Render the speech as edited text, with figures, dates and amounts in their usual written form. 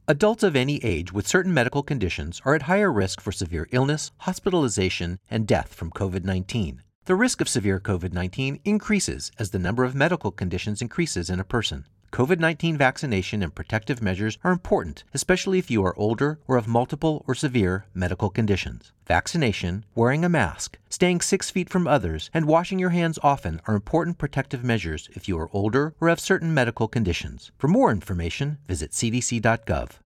Adults of any age with certain medical conditions are at higher risk for severe illness, hospitalization, and death from COVID-19. The risk of severe COVID-19 increases as the number of medical conditions increases in a person. COVID-19 vaccination and protective measures are important, especially if you are older or have multiple or severe medical conditions. Vaccination, wearing a mask, staying 6 feet from others, and washing your hands often are important protective measures if you are older or have certain medical conditions. For more information, visit cdc.gov.